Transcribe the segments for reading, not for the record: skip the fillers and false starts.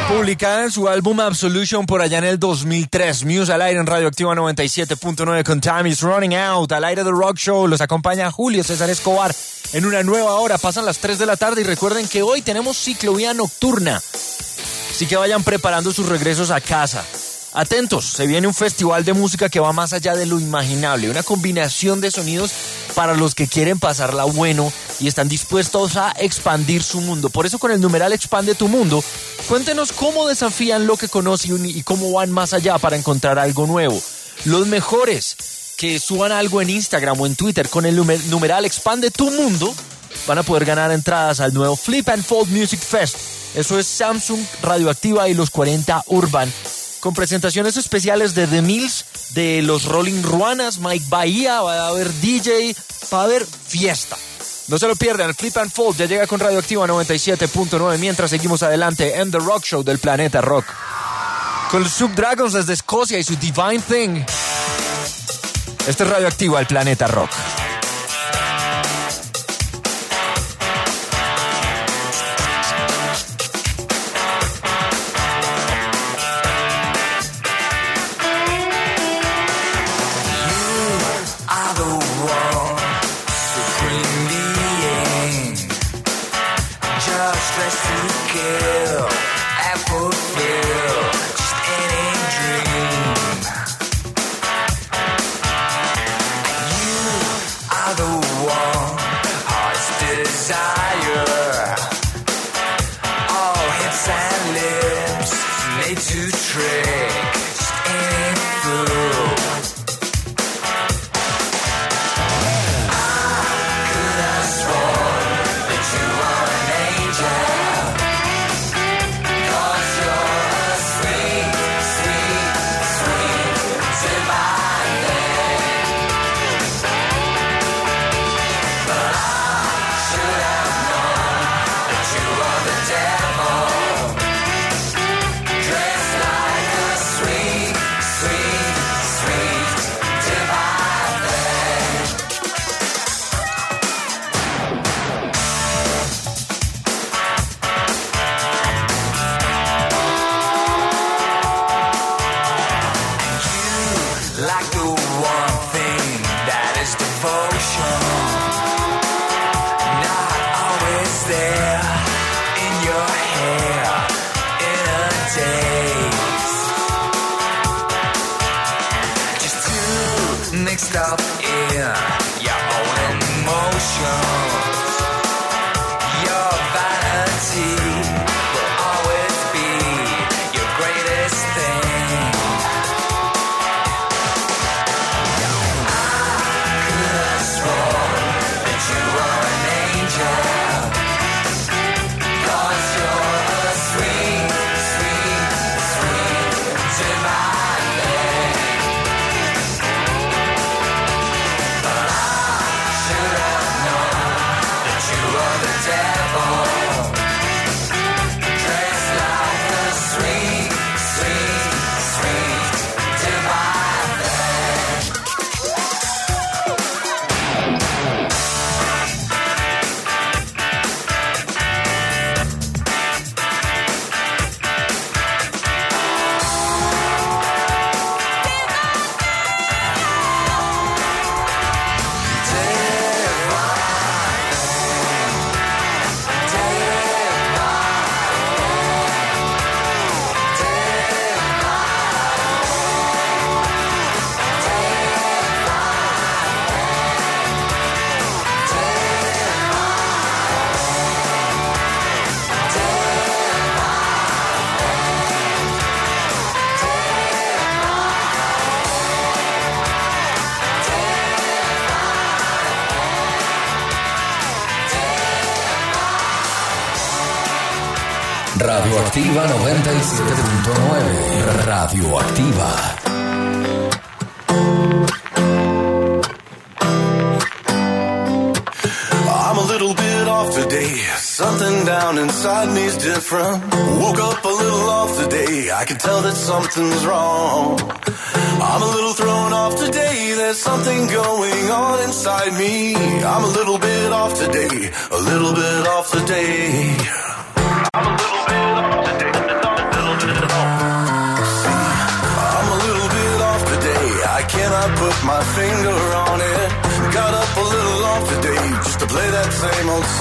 Publicada en su álbum Absolution por allá en el 2003. Muse al aire en Radioactiva 97.9 con Time is Running Out. Al aire del Rock Show los acompaña Julio César Escobar en una nueva hora. Pasan las 3 de la tarde y recuerden que hoy tenemos ciclovía nocturna. Así que vayan preparando sus regresos a casa. Atentos, se viene un festival de música que va más allá de lo imaginable. Una combinación de sonidos para los que quieren pasarla bueno y están dispuestos a expandir su mundo. Por eso con el numeral Expande tu Mundo, cuéntenos cómo desafían lo que conocen y cómo van más allá para encontrar algo nuevo. Los mejores que suban algo en Instagram o en Twitter con el numeral Expande tu Mundo van a poder ganar entradas al nuevo Flip and Fold Music Fest. Eso es Samsung, Radioactiva y los 40 Urban, con presentaciones especiales de The Mills, de los Rolling Ruanas, Mike Bahía, va a haber DJ, va a haber fiesta. No se lo pierdan, el Flip and Fold ya llega con Radioactiva 97.9, mientras seguimos adelante en The Rock Show del Planeta Rock. Con los Subdragons desde Escocia y su Divine Thing. Este es Radioactiva, el Planeta Rock. Radioactiva 97.9. Radioactiva. I'm a little bit off today. Something down inside me's different. Woke up a little off today. I can tell that something's wrong. I'm a little thrown off today. There's something going on inside me. I'm a little bit off today. A little bit off today. I'm a little bit off today.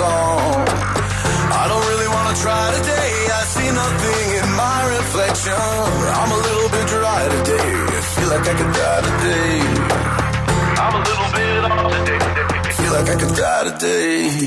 song. I don't really wanna try today. I see nothing in my reflection. I'm a little bit dry today. I feel like I could die today. I'm a little bit off today. I feel like I could die today.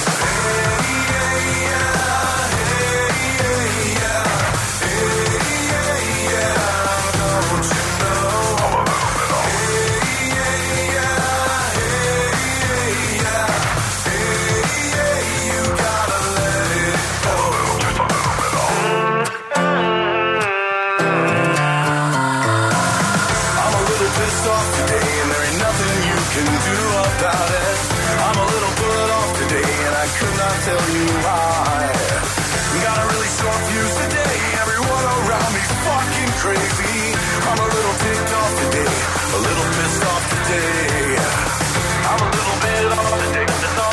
Tell you why. Got a really short fuse today. Everyone around me's fucking crazy. I'm a little ticked off today. A little pissed off today. I'm a little bit off today.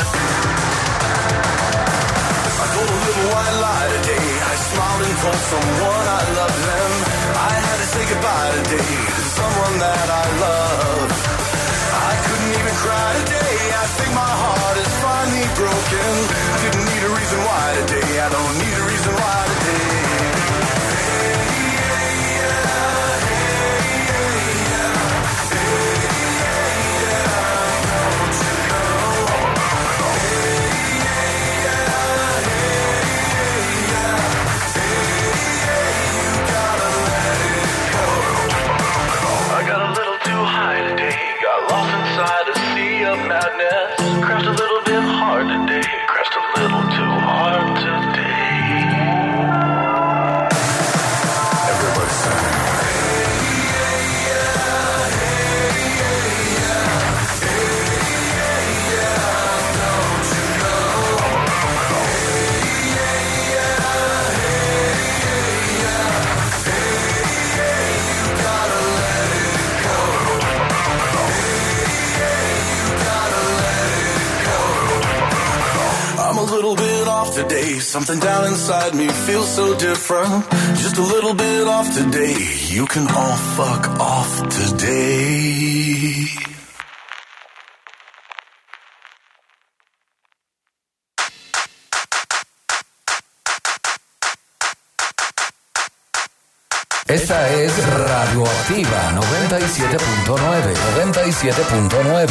I told a little white lie today. I smiled and told someone I loved them. I had to say goodbye today to someone that I love. I couldn't even cry today. I think my heart is finally broken. Didn't need a reason why today. I don't need a reason why today. I got a little too high today. Got lost inside a sea of madness. Crashed a little bit hard today. Crashed a little too hard today. Everybody sing. A little bit off today. Something down inside me feels so different. Just a little bit off today. You can all fuck off today. Esta es Radioactiva 97.9. 97.9.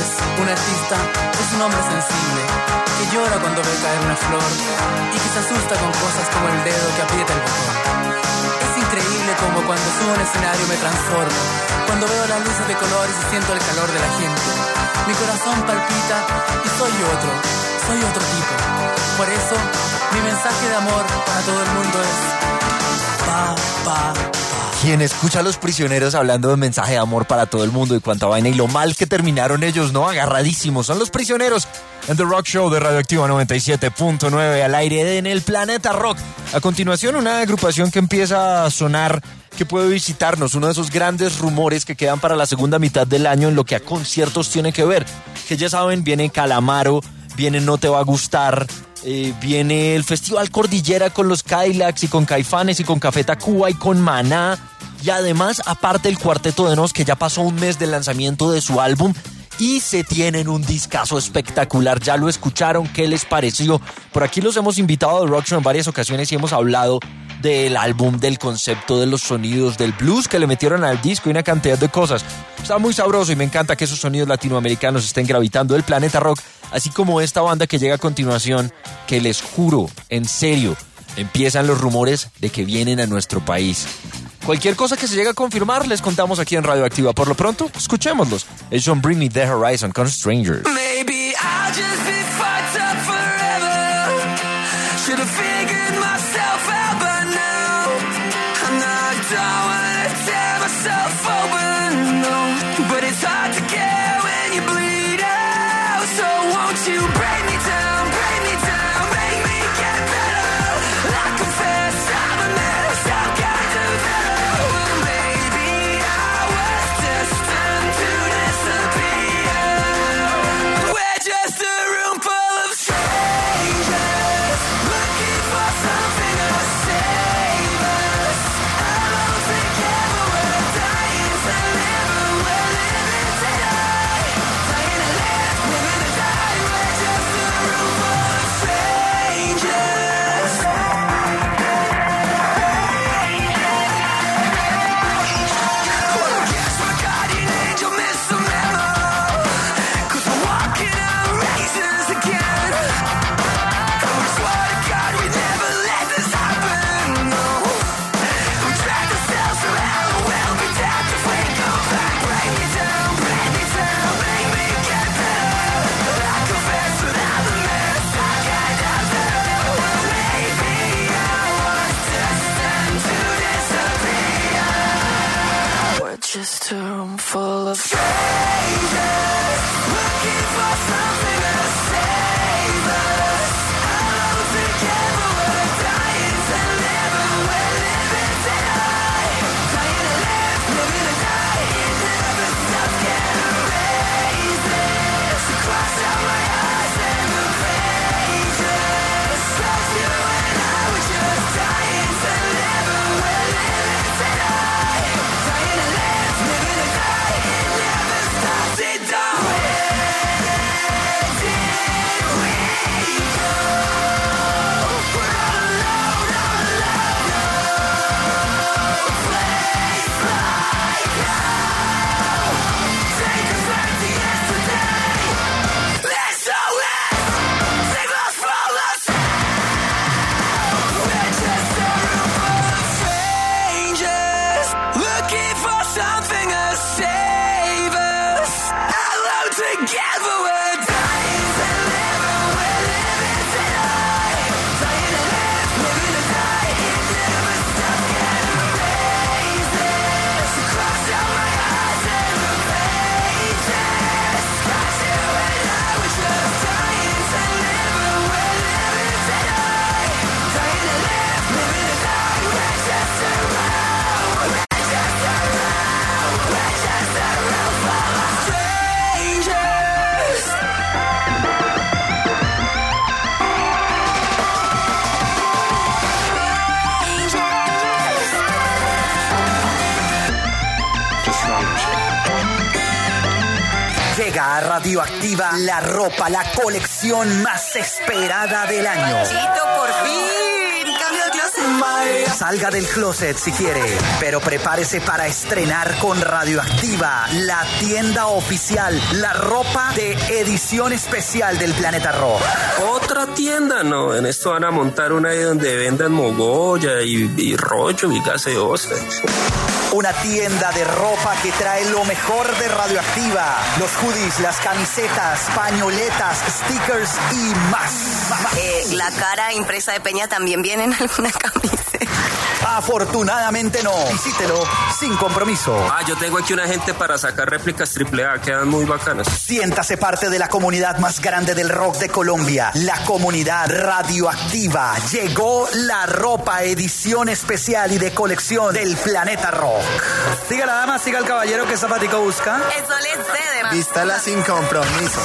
entonces un artista es un hombre sensible que llora cuando ve caer una flor y que se asusta con cosas como el dedo que aprieta el botón. Es increíble como cuando subo a un escenario me transformo, cuando veo las luces de colores y siento el calor de la gente. Mi corazón palpita y soy otro tipo. Por eso, mi mensaje de amor para todo el mundo es Quien escucha a Los Prisioneros hablando de mensaje de amor para todo el mundo y cuánta vaina y lo mal que terminaron ellos, ¿no? Agarradísimos. Son Los Prisioneros en The Rock Show de Radioactiva 97.9 al aire en el Planeta Rock. A continuación, una agrupación que empieza a sonar, que puede visitarnos, uno de esos grandes rumores que quedan para la segunda mitad del año en lo que a conciertos tiene que ver. Que ya saben, viene Calamaro, viene No Te Va a Gustar, viene el Festival Cordillera con los Cadillacs y con Caifanes y con Café Tacuba y con Maná. Y además, aparte el Cuarteto de Nos, que ya pasó un mes del lanzamiento de su álbum y se tienen un discazo espectacular. Ya lo escucharon, ¿qué les pareció? Por aquí los hemos invitado a The Rock Show en varias ocasiones y hemos hablado del álbum, del concepto, de los sonidos, del blues que le metieron al disco y una cantidad de cosas. Está muy sabroso y me encanta que esos sonidos latinoamericanos estén gravitando el Planeta Rock, así como esta banda que llega a continuación, que les juro, en serio, empiezan los rumores de que vienen a nuestro país. Cualquier cosa que se llegue a confirmar, les contamos aquí en Radioactiva. Por lo pronto, escuchémoslos. Ellos son Bring Me The Horizon con Strangers. Maybe I'll just be fucked up forever. Should have figured myself out by now. And I don't wanna tear myself open, no. But it's hard to care when you bleed out. So won't you break me down, make me get better. I confess I'm a mess, I'm kind of better. Well, maybe I was destined to disappear. We're just a room full of strangers, looking for something to save us. Alone together, we're dying to live, we're living to die. Dying to live, living to die. We're just a room full of strangers. Well, I guess my guardian angel missed the memo, 'cause we're walking on razors again. And we swear to God we never let this happen, no. We trapped ourselves around, we'll be dead if we go back. Break me down, make me get better. I confess that I'm a mess, I'm kind of better. Well, maybe I was destined to disappear. We're just a room full of strangers, looking for something to save us. Alone together, we're dying to live, we're living to die. Dying to live, living to die. It never stops getting raises across all my eyes and the pages. Cause you and I were just dying to live, we're living to die. Dying to live, living to die. It never stops, it don't. Where did we go? We're all alone, no place like now. Take us back to yesterday. SOS, save us from ourselves. We're just a room full of strangers, looking for something to save us. Alone together, we're dying to live, we're living to die. Dying to live, living to die. It never stops getting raises across all my eyes and the pages. Cause you and I were just dying to live, we're living to die. Dying to live, living to die. We're just a room, we're just a room, we're just a room full of strangers. Llega a Radioactiva la ropa, la colección más esperada del año. Chito, por fin. Cambio de closet. Salga del closet si quiere, pero prepárese para estrenar con Radioactiva, la tienda oficial, la ropa de edición especial del Planeta Rock. Otra tienda, no, en esto van a montar una ahí donde vendan mogolla y rollo y gaseosa. Una tienda de ropa que trae lo mejor de Radioactiva. Los hoodies, las camisetas, pañoletas, stickers y más. La cara impresa de Peña también viene en alguna camiseta. Afortunadamente no. Visítelo sin compromiso. Yo tengo aquí una gente para sacar réplicas AAA, quedan muy bacanas. Siéntase parte de la comunidad más grande del rock de Colombia, la comunidad Radioactiva. Llegó la ropa edición especial y de colección del Planeta Rock. Siga la dama, siga el caballero, ¿qué zapatico busca? Eso le cede. Vístala sin compromiso.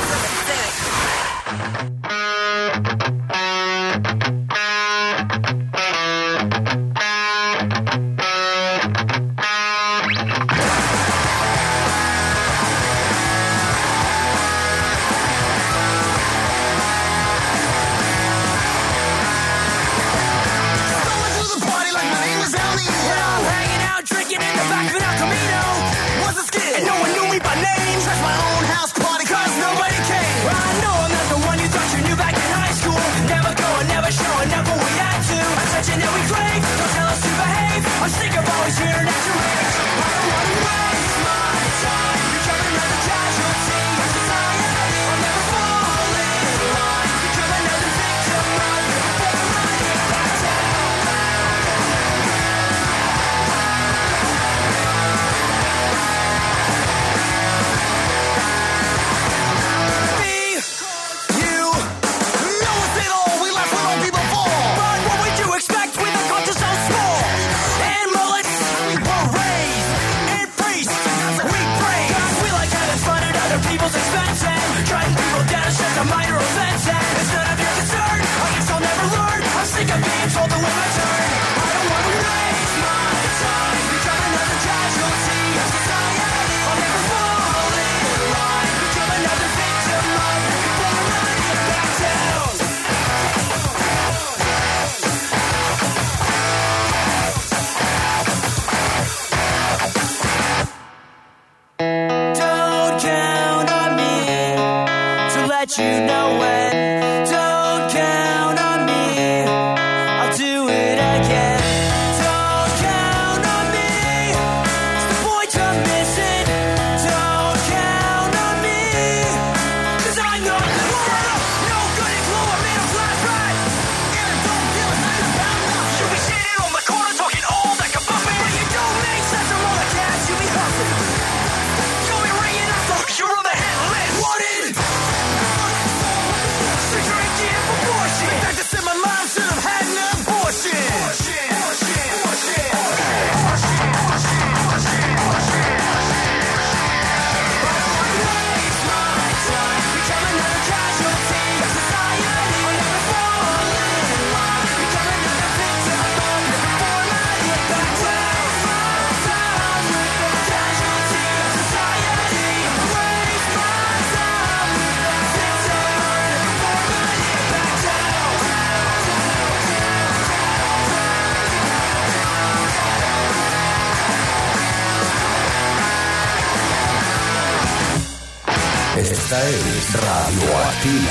Esta es Radioactiva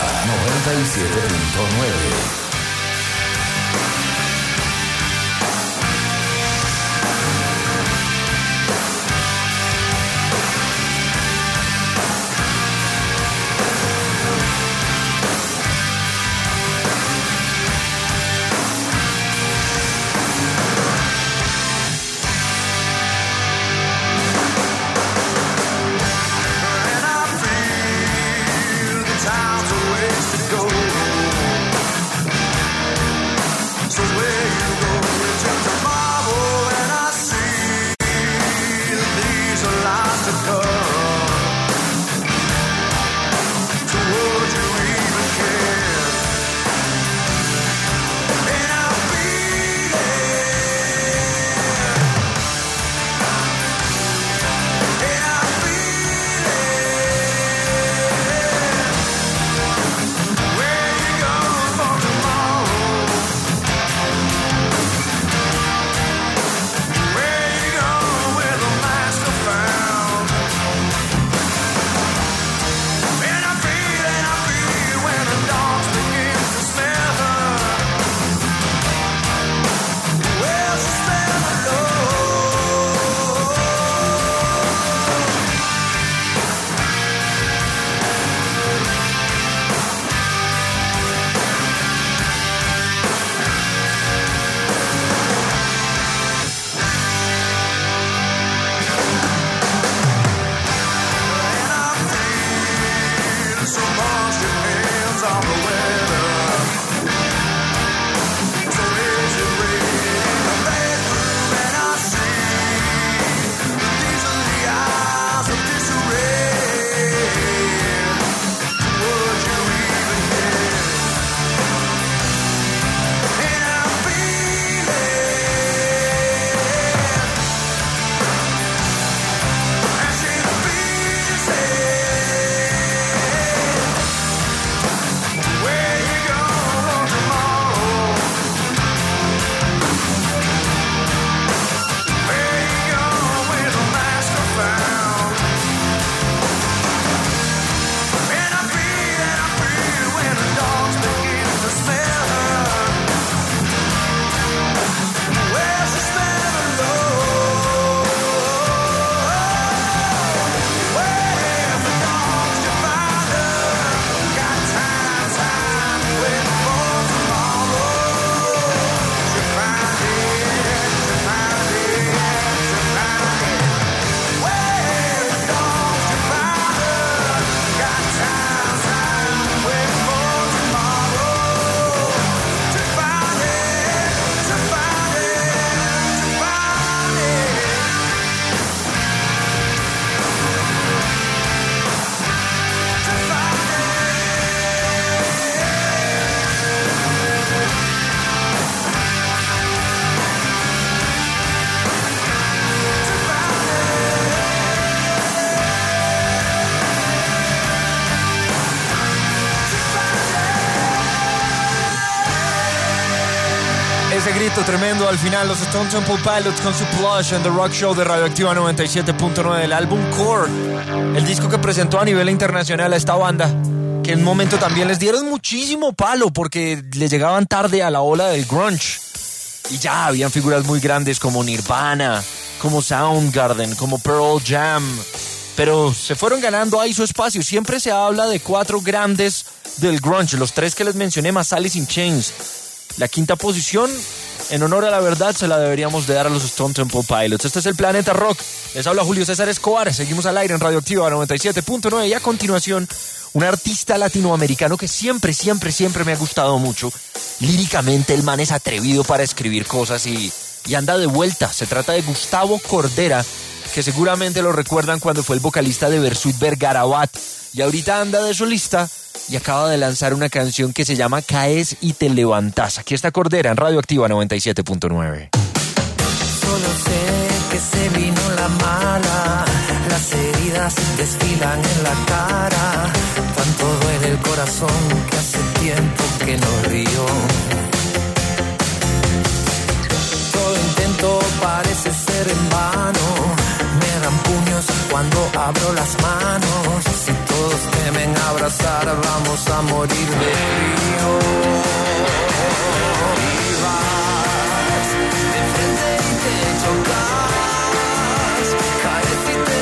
97.9. Time's a ways to go. salto tremendo al final. Los Stone Temple Pilots con su Plush en The Rock Show de Radioactiva 97.9. El álbum Core, el disco que presentó a nivel internacional a esta banda, que en un momento también les dieron muchísimo palo porque le llegaban tarde a la ola del grunge. Y ya habían figuras muy grandes como Nirvana, como Soundgarden, como Pearl Jam. Pero se fueron ganando ahí su espacio. Siempre se habla de 4 grandes del grunge. Los 3 que les mencioné, más Alice in Chains. La quinta posición, en honor a la verdad, se la deberíamos de dar a los Stone Temple Pilots. Este es el Planeta Rock. Les habla Julio César Escobar. Seguimos al aire en Radioactiva 97.9. Y a continuación, un artista latinoamericano que siempre me ha gustado mucho. Líricamente, el man es atrevido para escribir cosas y anda de vuelta. Se trata de Gustavo Cordera, que seguramente lo recuerdan cuando fue el vocalista de Bersuit Vergarabat. Y ahorita anda de solista y acaba de lanzar una canción que se llama Caes y te levantás. Aquí está Cordera en Radioactiva 97.9. Solo sé que se vino la mala, las heridas desfilan en la cara, tanto duele el corazón que hace tiempo que no río. Todo intento parece ser en vano, me dan puños cuando abro las manos, si todos temen abrazar vamos a morir de frío. Chocas, caes y te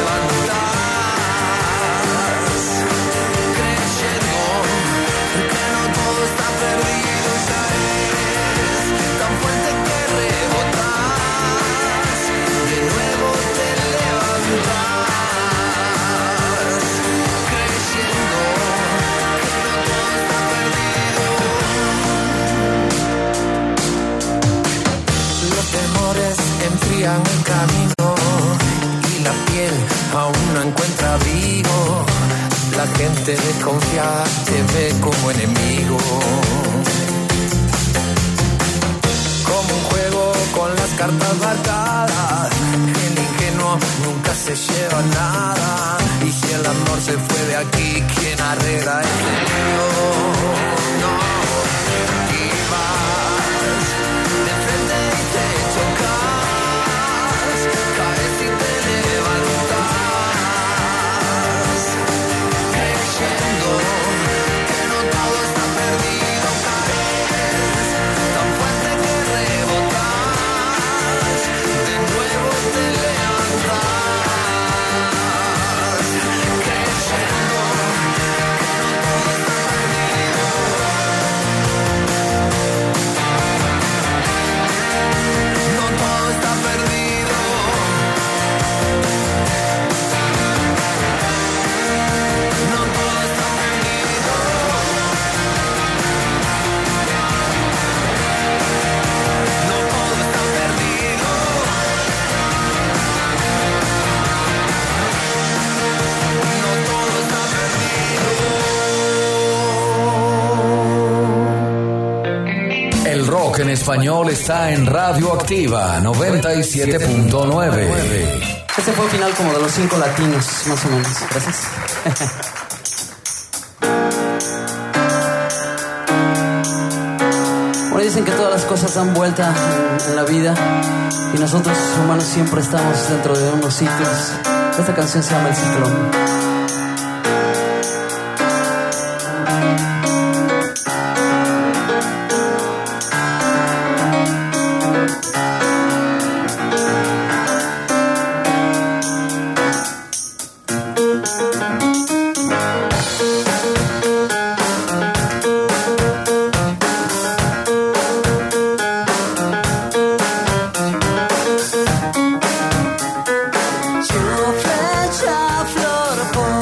levantas, creyendo que no todo está perdido y caes tan fuerte que rebotas, de nuevo te levantas, creyendo que no todo está perdido. Los temores enfrían el camino y la piel aún no encuentra abrigo. La gente desconfiada te ve como enemigo. Como un juego con las cartas marcadas, el ingenuo nunca se lleva nada. Y si el amor se fue de aquí, ¿quién arregla el lío? No, y vas de frente y te chocas, caes y te levantas, creyendo que no todo está perdido, caes tan fuerte que rebotas, de nuevo te levantas, creyendo que no todo está perdido. No todo está perdido. No todo está perdido. No todo está perdido. No todo está perdido. El rock en español está en Radioactiva 97.9. Este fue el final como de los 5 latinos, más o menos. Gracias. Bueno, dicen que todas las cosas dan vuelta en la vida y nosotros humanos siempre estamos dentro de unos ciclos. Esta canción se llama El Ciclón. Yo flecha flor por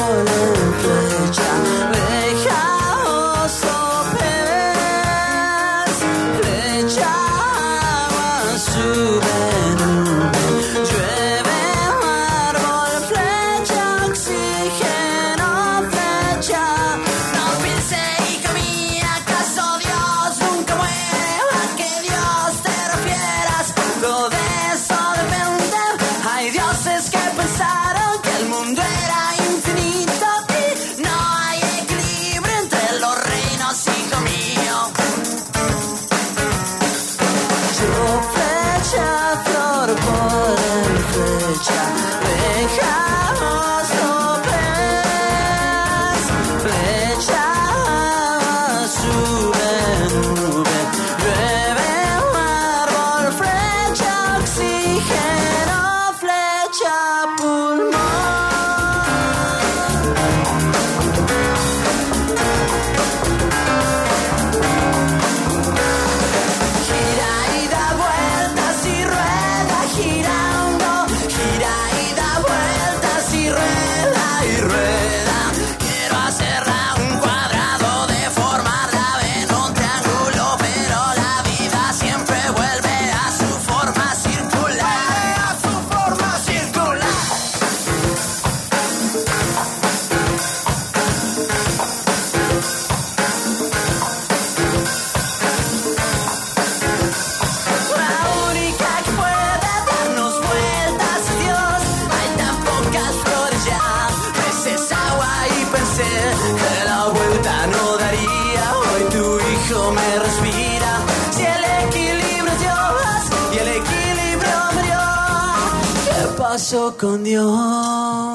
paso con Dios.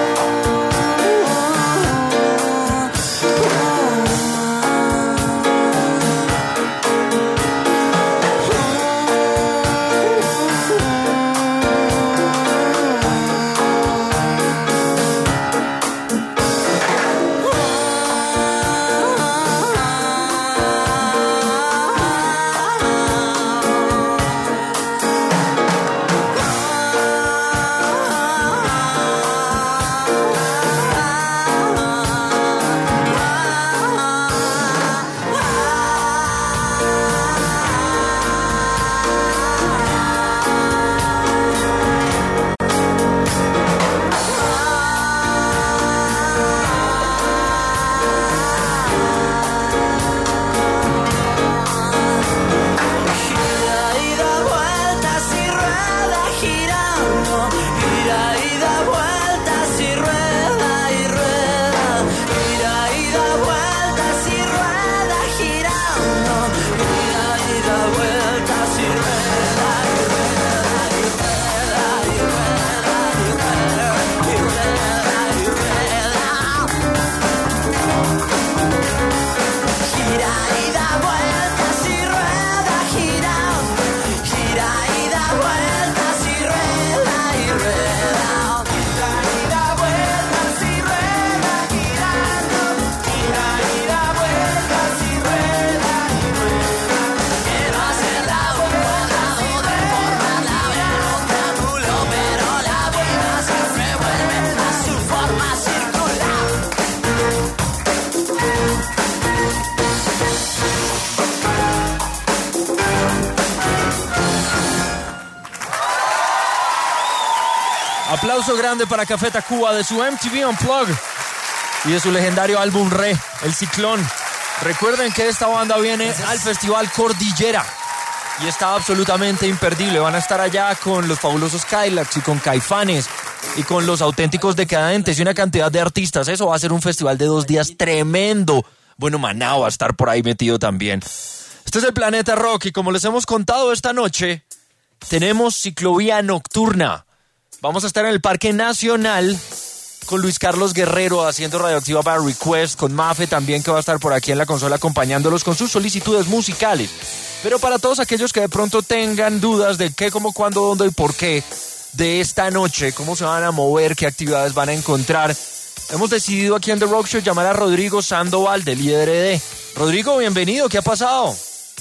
Aplauso grande para Café Tacuba de su MTV Unplugged y de su legendario álbum Re, El Ciclón. Recuerden que esta banda viene al Festival Cordillera y está absolutamente imperdible. Van a estar allá con los fabulosos Cadillacs y con Caifanes y con los Auténticos Decadentes y una cantidad de artistas. Eso va a ser un festival de 2 días tremendo. Bueno, Maná va a estar por ahí metido también. Este es el Planeta Rock y como les hemos contado esta noche, tenemos ciclovía nocturna. Vamos a estar en el Parque Nacional con Luis Carlos Guerrero haciendo Radioactiva para Request, con Mafe también que va a estar por aquí en la consola acompañándolos con sus solicitudes musicales. Pero para todos aquellos que de pronto tengan dudas de qué, cómo, cuándo, dónde y por qué de esta noche, cómo se van a mover, qué actividades van a encontrar, hemos decidido aquí en The Rock Show llamar a Rodrigo Sandoval del IRD. Rodrigo, bienvenido, ¿qué ha pasado?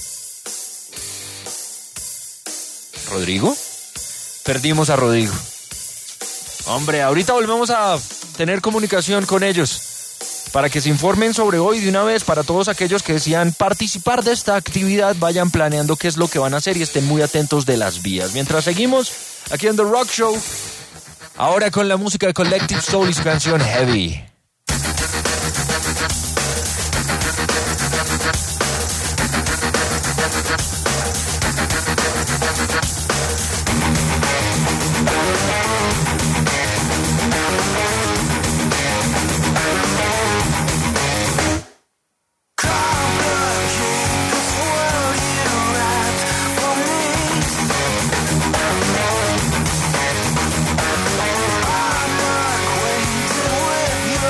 ¿Rodrigo? Perdimos a Rodrigo. Hombre, ahorita volvemos a tener comunicación con ellos para que se informen sobre hoy de una vez. Para todos aquellos que desean participar de esta actividad, vayan planeando qué es lo que van a hacer y estén muy atentos de las vías. Mientras seguimos aquí en The Rock Show, ahora con la música de Collective Soul y su canción Heavy. With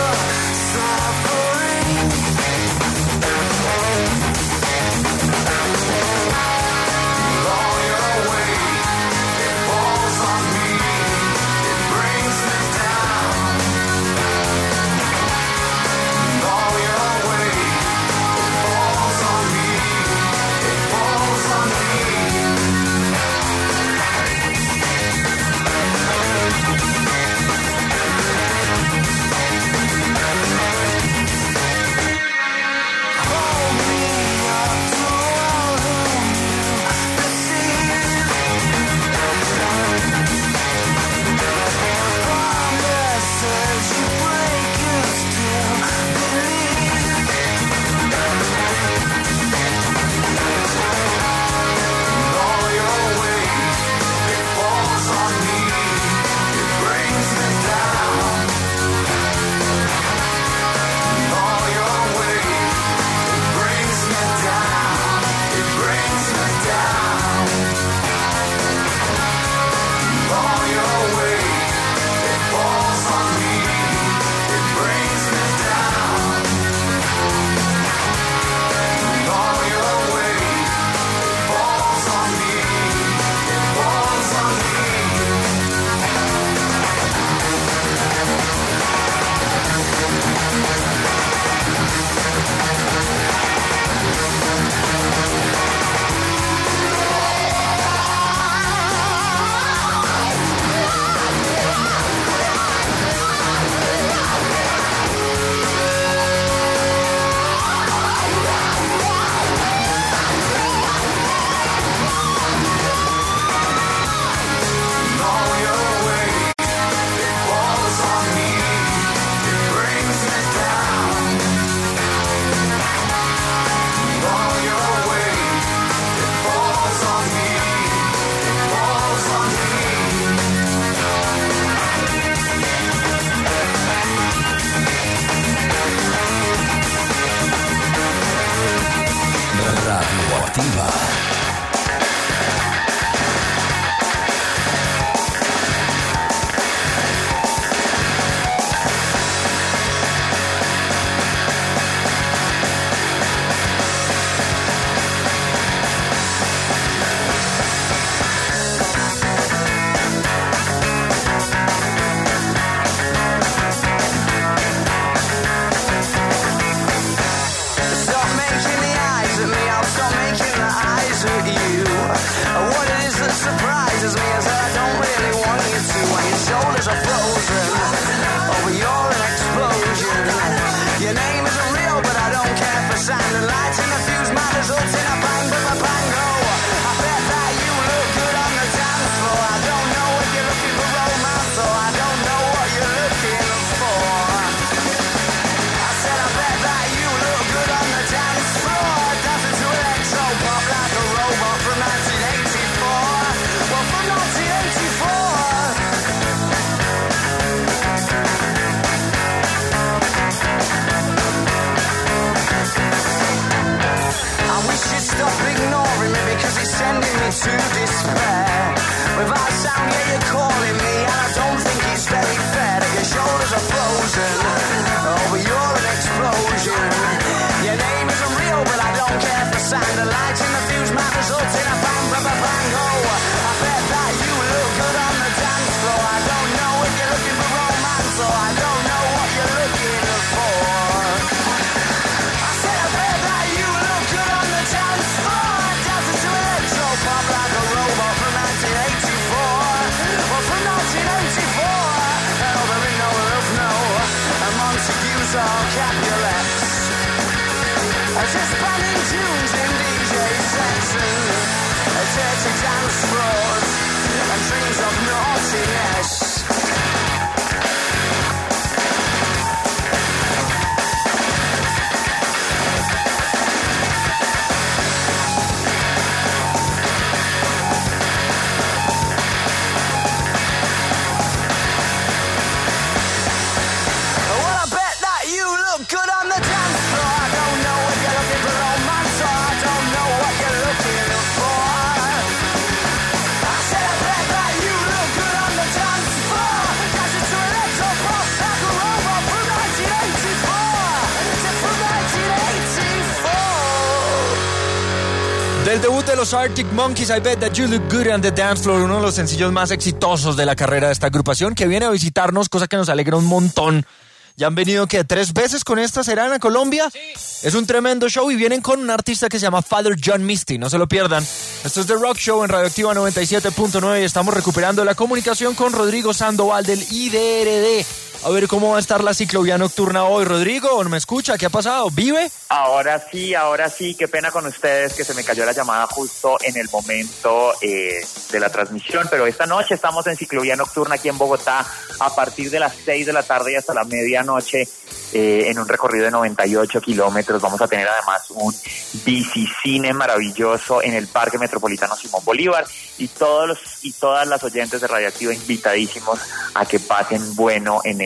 Del debut de los Arctic Monkeys, I Bet That You Look Good on the Dance Floor, uno de los sencillos más exitosos de la carrera de esta agrupación, que viene a visitarnos, cosa que nos alegra un montón. Ya han venido, ¿qué? 3 veces con esta, ¿serán a Colombia? Sí. Es un tremendo show y vienen con un artista que se llama Father John Misty, no se lo pierdan. Esto es The Rock Show en Radioactiva 97.9 y estamos recuperando la comunicación con Rodrigo Sandoval del IDRD. A ver cómo va a estar la ciclovía nocturna hoy. Rodrigo, ¿no me escucha? ¿Qué ha pasado? ¿Vive? Ahora sí, qué pena con ustedes que se me cayó la llamada justo en el momento de la transmisión, pero esta noche estamos en ciclovía nocturna aquí en Bogotá a partir de las 6 de la tarde y hasta la medianoche en un recorrido de 98 kilómetros. Vamos a tener además un bicicine maravilloso en el Parque Metropolitano Simón Bolívar y todas las oyentes de Radioactiva invitadísimos a que pasen bueno en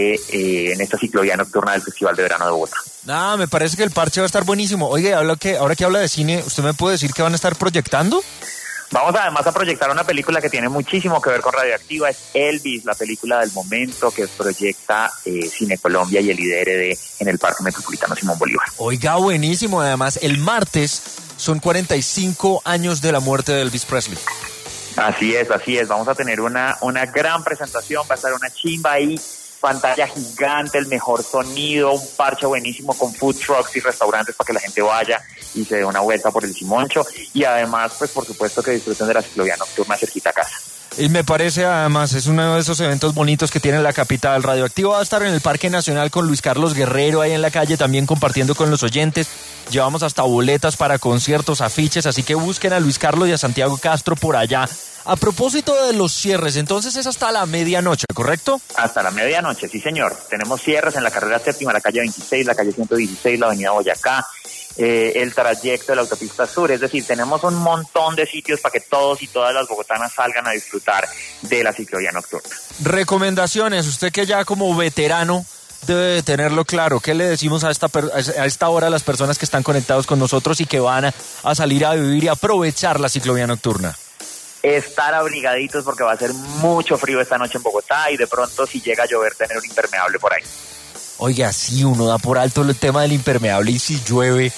esta ciclovía nocturna del Festival de Verano de Bogotá. Me parece que el parche va a estar buenísimo. Oye, ahora que habla de cine, ¿usted me puede decir qué van a estar proyectando? Vamos además a proyectar una película que tiene muchísimo que ver con Radioactiva, es Elvis, la película del momento que proyecta Cine Colombia y el IDRD en el Parque Metropolitano Simón Bolívar. Oiga, buenísimo. Además, el martes son 45 años de la muerte de Elvis Presley. Así es. Vamos a tener una gran presentación, va a estar una chimba ahí, pantalla gigante, el mejor sonido, un parche buenísimo con food trucks y restaurantes para que la gente vaya y se dé una vuelta por el Simoncho y además, pues por supuesto que disfruten de la ciclovía nocturna cerquita a casa. Y me parece además, es uno de esos eventos bonitos que tiene la capital. Radioactiva va a estar en el Parque Nacional con Luis Carlos Guerrero ahí en la calle, también compartiendo con los oyentes. Llevamos hasta boletas para conciertos, afiches, así que busquen a Luis Carlos y a Santiago Castro por allá. A propósito de los cierres, entonces es hasta la medianoche, ¿correcto? Hasta la medianoche, sí señor. Tenemos cierres en la carrera séptima, la calle 26, la calle 116, la avenida Boyacá, el trayecto de la autopista sur. Es decir, tenemos un montón de sitios para que todos y todas las bogotanas salgan a disfrutar de la ciclovía nocturna. Recomendaciones, usted que ya como veterano debe de tenerlo claro. ¿Qué le decimos a esta hora a las personas que están conectados con nosotros y que van a salir a vivir y aprovechar la ciclovía nocturna? Estar abrigaditos porque va a ser mucho frío esta noche en Bogotá y de pronto si llega a llover tener un impermeable por ahí. Oiga, sí, uno da por alto el tema del impermeable y si llueve,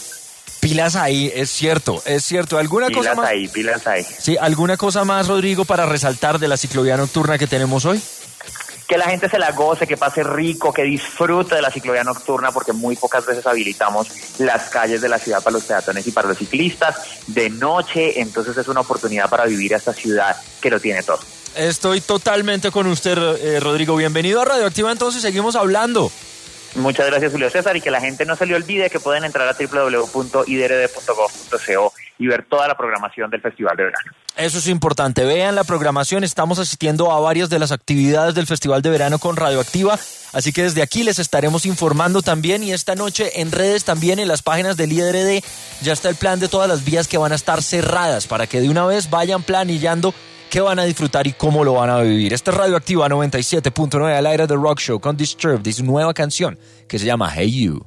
pilas ahí, es cierto. ¿Alguna cosa más? Pilas ahí. Sí, ¿alguna cosa más, Rodrigo, para resaltar de la ciclovía nocturna que tenemos hoy? Que la gente se la goce, que pase rico, que disfrute de la ciclovía nocturna, porque muy pocas veces habilitamos las calles de la ciudad para los peatones y para los ciclistas de noche, entonces es una oportunidad para vivir a esta ciudad que lo tiene todo. Estoy totalmente con usted, Rodrigo. Bienvenido a Radioactiva, entonces seguimos hablando. Muchas gracias, Julio César, y que la gente no se le olvide que pueden entrar a www.idrd.gov.co y ver toda la programación del Festival de Verano. Eso es importante, vean la programación, estamos asistiendo a varias de las actividades del Festival de Verano con Radioactiva, así que desde aquí les estaremos informando también y esta noche en redes también en las páginas del IDRD ya está el plan de todas las vías que van a estar cerradas para que de una vez vayan planillando qué van a disfrutar y cómo lo van a vivir. Esta es Radioactiva 97.9 al aire de Rock Show con Disturbed y su nueva canción que se llama Hey You.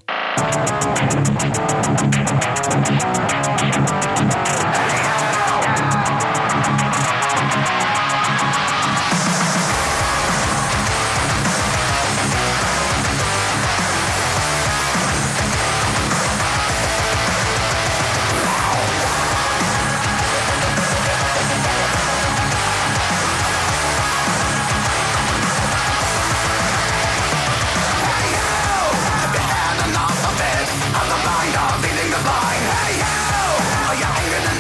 I'm the mind of leading the blind. Hey you, are you hanging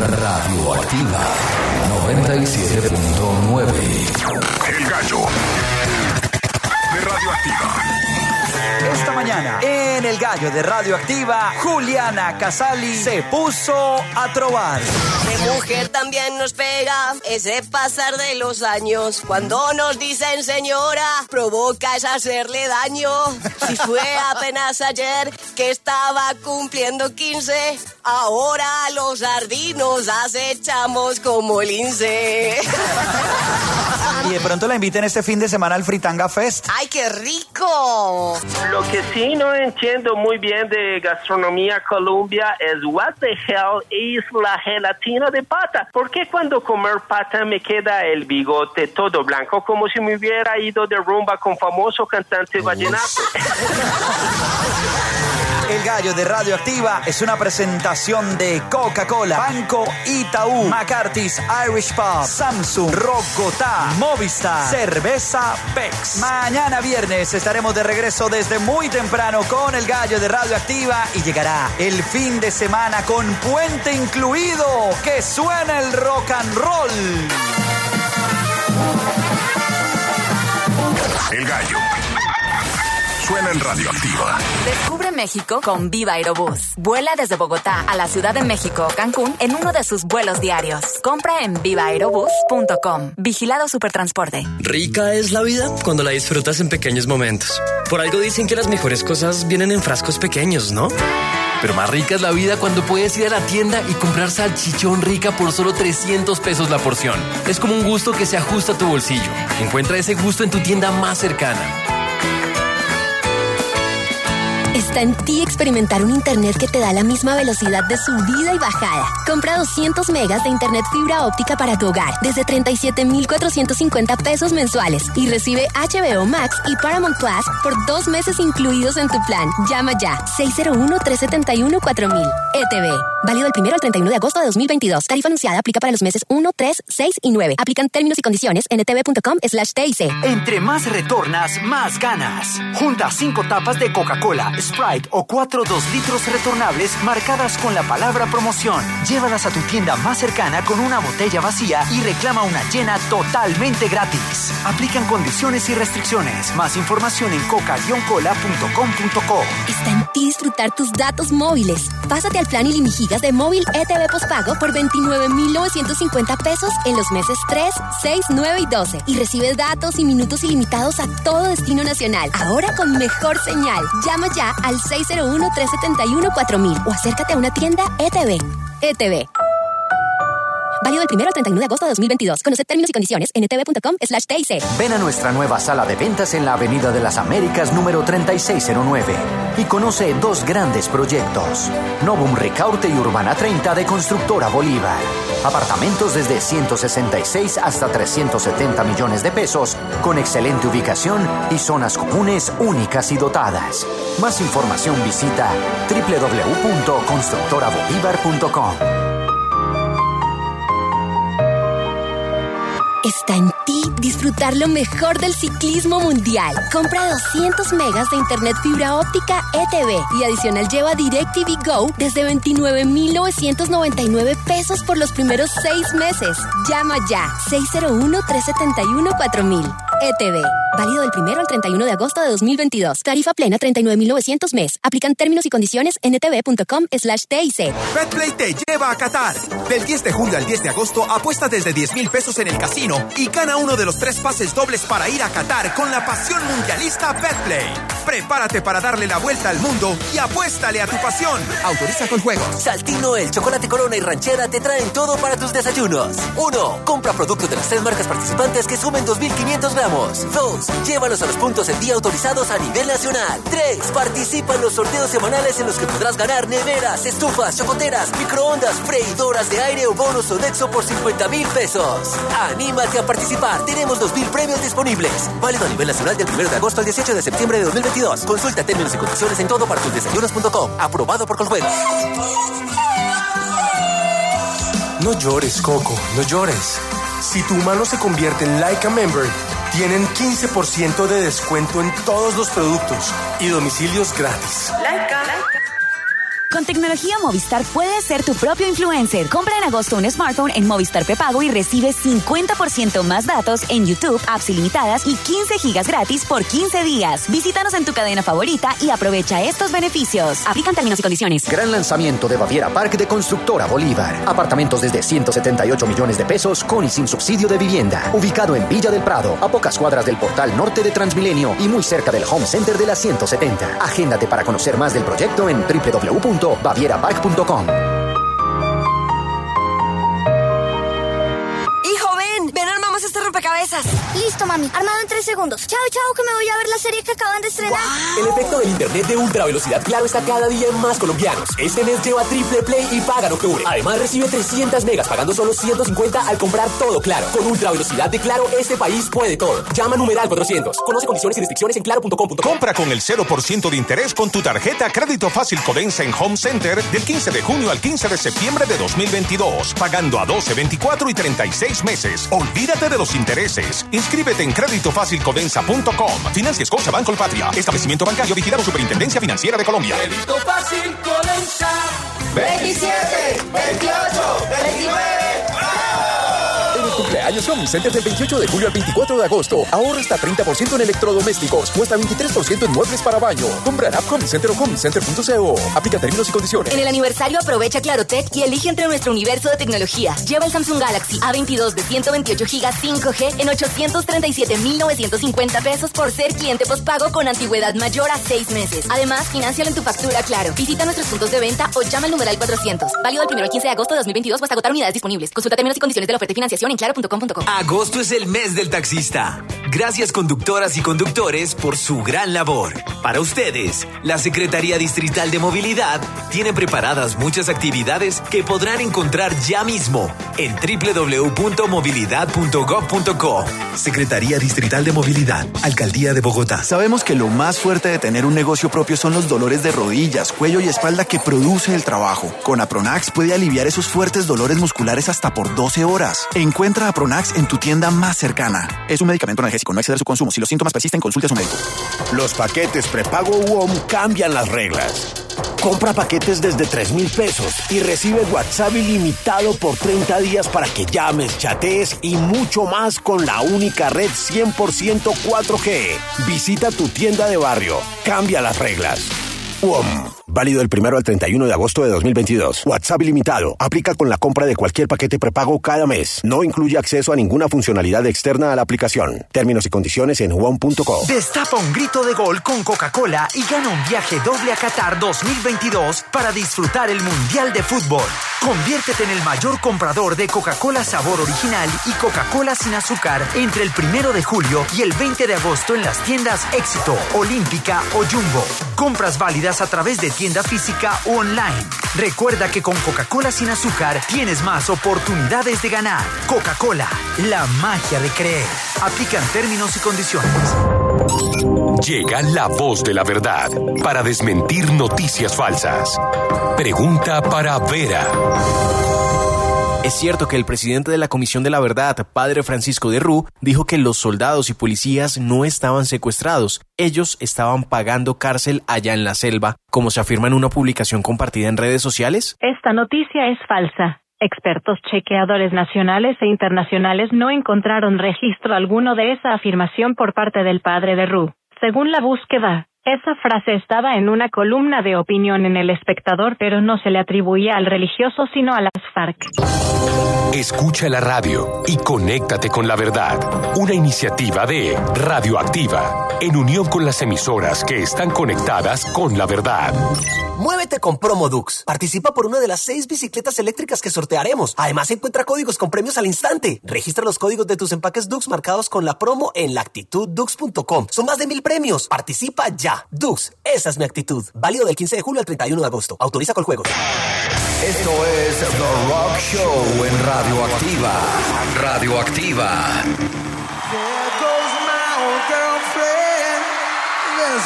Radioactiva 97.9. El gallo de Radioactiva. Esta mañana, en El Gallo de Radioactiva, Juliana Casali se puso a trobar. De mujer también nos pega ese pasar de los años. Cuando nos dicen señora, provoca es hacerle daño. Si fue apenas ayer que estaba cumpliendo 15, ahora los sardinos acechamos como lince. Y de pronto la inviten este fin de semana al Fritanga Fest. ¡Ay, qué rico! Lo que sí no entiendo muy bien de gastronomía Colombia es what the hell is la gelatina de pata. ¿Por qué cuando comer pata me queda el bigote todo blanco como si me hubiera ido de rumba con famoso cantante vallenato? El Gallo de Radioactiva es una presentación de Coca-Cola, Banco Itaú, McCarthy's Irish Pub, Samsung, Rogotá, Movistar, Cerveza Bex. Mañana viernes estaremos de regreso desde muy temprano con El Gallo de Radioactiva y llegará el fin de semana con puente incluido. ¡Que suene el rock and roll! El gallo suena en Radioactiva. Descubre México con Viva Aerobús. Vuela desde Bogotá a la Ciudad de México o Cancún en uno de sus vuelos diarios. Compra en vivaaerobus.com. Vigilado Supertransporte. Rica es la vida cuando la disfrutas en pequeños momentos. Por algo dicen que las mejores cosas vienen en frascos pequeños, ¿no? Pero más rica es la vida cuando puedes ir a la tienda y comprar salchichón rica por solo 300 pesos la porción. Es como un gusto que se ajusta a tu bolsillo. Encuentra ese gusto en tu tienda más cercana. Está en ti experimentar un internet que te da la misma velocidad de subida y bajada. Compra 200 megas de internet fibra óptica para tu hogar desde 37,450 pesos mensuales y recibe HBO Max y Paramount Plus por 2 meses incluidos en tu plan. Llama ya 601-371-4000. ETV. Válido del 1 al 31 de agosto de 2022. Tarifa anunciada aplica para los meses 1, 3, 6 y 9. Aplican términos y condiciones en etv.com/TIC. Entre más retornas, más ganas. Junta 5 tapas de Coca-Cola, Sprite o 4 2 litros retornables marcadas con la palabra promoción. Llévalas a tu tienda más cercana con una botella vacía y reclama una llena totalmente gratis. Aplican condiciones y restricciones. Más información en coca-cola.com.co. Está en ti disfrutar tus datos móviles. Pásate al plan ilimigigas de móvil ETV postpago por 29,950 pesos en los meses 3, 6, 9 y 12. Y recibe datos y minutos ilimitados a todo destino nacional. Ahora con mejor señal. Llama ya al 601-371-4000 o acércate a una tienda ETV. ETV. Válido del 1 al 31 de agosto de 2022. Conoce términos y condiciones en etv.com/TIC. Ven a nuestra nueva sala de ventas en la Avenida de las Américas número 3609 y conoce 2 grandes proyectos. Novum Ricaurte y Urbana 30 de Constructora Bolívar. Apartamentos desde 166 hasta 370 millones de pesos con excelente ubicación y zonas comunes únicas y dotadas. Más información visita www.constructorabolívar.com. Está en ti disfrutar lo mejor del ciclismo mundial. Compra 200 megas de internet fibra óptica ETV y adicional lleva DirecTV Go desde 29,999 pesos por los primeros 6 meses. Llama ya 601-371-4000. ETV. Válido del 1 al 31 de agosto de 2022. Tarifa plena 39,900 mes. Aplican términos y condiciones en etv.com/TIC. Betplay te lleva a Qatar. Del 10 de julio al 10 de agosto apuesta desde 10,000 pesos en el casino y gana uno de los 3 pases dobles para ir a Qatar con la pasión mundialista Betplay. Prepárate para darle la vuelta al mundo y apuéstale a tu pasión. Autoriza con juegos. Saltino, el chocolate Corona y Ranchera te traen todo para tus desayunos. 1. Compra productos de las 3 marcas participantes que sumen 2,500 gramos. 2. Llévalos a los puntos en día autorizados a nivel nacional. 3. Participa en los sorteos semanales en los que podrás ganar neveras, estufas, chocoteras, microondas, freidoras de aire o bonos Sodexo por 50,000 pesos. Anímate a participar. Tenemos 2,000 premios disponibles. Válido a nivel nacional del 1 de agosto al 18 de septiembre de 2022. Consulta términos y condiciones en todopartusdesayunos.com. Aprobado por Coljuegos. No llores, Coco, no llores. Si tu humano se convierte en Like a Member, tienen 15% de descuento en todos los productos y domicilios gratis. Con tecnología Movistar puedes ser tu propio influencer. Compra en agosto un smartphone en Movistar Prepago y recibe 50% más datos en YouTube, apps ilimitadas y 15 gigas gratis por 15 días. Visítanos en tu cadena favorita y aprovecha estos beneficios. Aplican términos y condiciones. Gran lanzamiento de Baviera Park de Constructora Bolívar. Apartamentos desde 178 millones de pesos con y sin subsidio de vivienda. Ubicado en Villa del Prado, a pocas cuadras del portal norte de Transmilenio y muy cerca del Home Center de la 170. Agéndate para conocer más del proyecto en www.bavierapark.com. Hijo, ven armamos este rompecabezas. Listo, mami, armado en 3 segundos. Chao, que me voy a ver la serie que acaban de estrenar. El efecto del internet de ultra velocidad Claro está cada día en más colombianos. Este mes lleva triple play y paga lo que dure. Además recibe 300 megas pagando solo 150 al comprar todo Claro. Con ultra velocidad de Claro, este país puede todo. Llama numeral 400. Conoce condiciones y restricciones en claro.com.co. Compra con el 0% de interés con tu tarjeta Crédito Fácil Codensa en Home Center del 15 de junio al 15 de septiembre de 2022. Pagando a 12, 24 y 36 meses. Olvídate de los intereses. Inscríbete en creditofacilcodensa.com. Financia Scotiabank Colpatria. Establecimiento bancario vigilado Superintendencia Financiera de Colombia. Crédito Fácil Codensa. 27, 28, 29. Cumpleaños Home Center del 28 de julio al 24 de agosto. Ahorra hasta 30% en electrodomésticos o hasta 23% en muebles para baño. Compra en App Home Center o homecenter.co. Aplica términos y condiciones. En el aniversario aprovecha Clarotech y elige entre nuestro universo de tecnología. Lleva el Samsung Galaxy A22 de 128 GB 5G en 837,950 pesos por ser cliente postpago con antigüedad mayor a 6 meses. Además, fináncialo en tu factura Claro. Visita nuestros puntos de venta o llama al numeral 400. Válido del 1 al 15 de agosto de 2022 o hasta agotar unidades disponibles. Consulta términos y condiciones de la oferta y financiación en claro.com.co. Agosto es el mes del taxista. Gracias conductoras y conductores por su gran labor. Para ustedes, la Secretaría Distrital de Movilidad tiene preparadas muchas actividades que podrán encontrar ya mismo en www.movilidad.gov.co. Secretaría Distrital de Movilidad, Alcaldía de Bogotá. Sabemos que lo más fuerte de tener un negocio propio son los dolores de rodillas, cuello y espalda que produce el trabajo. Con Apronax puede aliviar esos fuertes dolores musculares hasta por 12 horas. Encuentra Apronax en tu tienda más cercana. Es un medicamento analgésico, no exceder su consumo. Si los síntomas persisten, consulte a su médico. Los paquetes prepago WOM cambian las reglas. Compra paquetes desde 3,000 pesos y recibe WhatsApp ilimitado por 30 días para que llames, chatees y mucho más con la única red 100% 4G. Visita tu tienda de barrio. Cambia las reglas. WOM. Válido del 1 al 31 de agosto de 2022. WhatsApp ilimitado. Aplica con la compra de cualquier paquete prepago cada mes. No incluye acceso a ninguna funcionalidad externa a la aplicación. Términos y condiciones en WOM.co. Destapa un grito de gol con Coca-Cola y gana un viaje doble a Qatar 2022 para disfrutar el Mundial de Fútbol. Conviértete en el mayor comprador de Coca-Cola sabor original y Coca-Cola sin azúcar entre el 1 de julio y el 20 de agosto en las tiendas Éxito, Olímpica o Jumbo. Compras válidas a través de tienda física o online. Recuerda que con Coca-Cola sin azúcar tienes más oportunidades de ganar. Coca-Cola, la magia de creer. Aplican términos y condiciones. Llega la voz de la verdad para desmentir noticias falsas. Pregunta para Vera. Es cierto que el presidente de la Comisión de la Verdad, padre Francisco de Rú, dijo que los soldados y policías no estaban secuestrados. Ellos estaban pagando cárcel allá en la selva, como se afirma en una publicación compartida en redes sociales. Esta noticia es falsa. Expertos chequeadores nacionales e internacionales no encontraron registro alguno de esa afirmación por parte del padre de Rú. Según la búsqueda, esa frase estaba en una columna de opinión en El Espectador, pero no se le atribuía al religioso, sino a las FARC. Escucha la radio y conéctate con la verdad. Una iniciativa de Radioactiva, en unión con las emisoras que están conectadas con la verdad. Muévete con Promo Dux. Participa por una de las 6 bicicletas eléctricas que sortearemos. Además, encuentra códigos con premios al instante. Registra los códigos de tus empaques Dux marcados con la promo en lactituddux.com. Son más de 1,000 premios. Participa ya. Dux, esa es mi actitud. Válido del 15 de julio al 31 de agosto. Autoriza con juegos. Esto es The Rock Show en Radioactiva. Radioactiva. There goes my old girlfriend. There's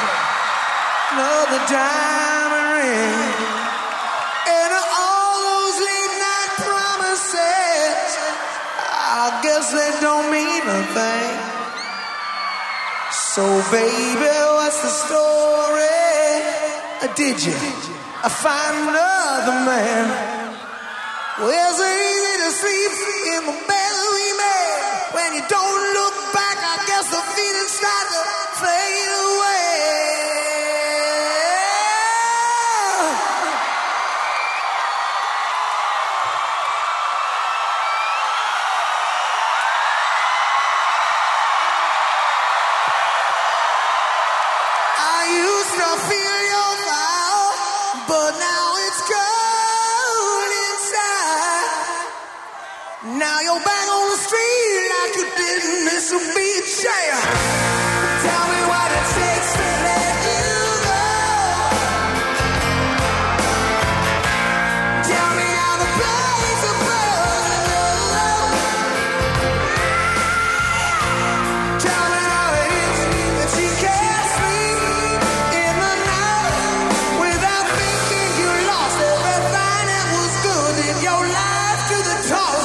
another diamond ring. And all those late night promises, I guess they don't mean a thing. So baby, what's the story? Did you I find another man. Well, it's easy to sleep in the bed we made. When you don't look back, I guess the feelings start to fade away. I used to feel your fire, but now it's cold inside. Now you're back on the street like you didn't miss a beat. Yeah. Tell me what it takes to let you go. Tell me how the place is burning. Tell me how it is that you can't sleep in the night without thinking you lost everything that was good in your life to the top.